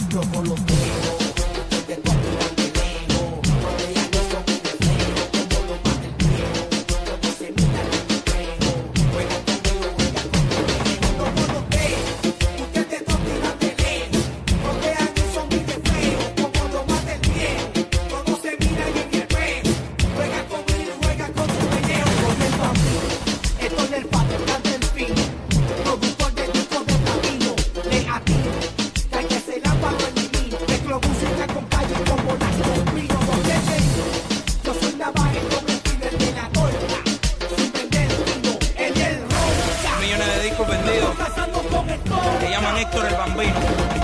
Yo con los dedos, de tu amiga de lejos. No vean eso mi reflejo, como lo mata el viejo. Todos se miran en el espejo. Juega conmigo, juega conmigo. No con los dedos, ustedes no tiran de lejos. No vean eso mi reflejo, como lo mata el viejo. Todos se miran en el espejo. Juega conmigo, juega con tu pellejo. Con el bambino, esto es el fabricante del fin. Productor de discos de camino, le atino. Que se la pago en mi vino. Mezclo música con calle como la convino. Porque yo soy Navaje con el filler de la torta. Sin vender vino, en el ronca. Millones de discos vendidos. Pasando con el todo. Se llaman Héctor el Bambino.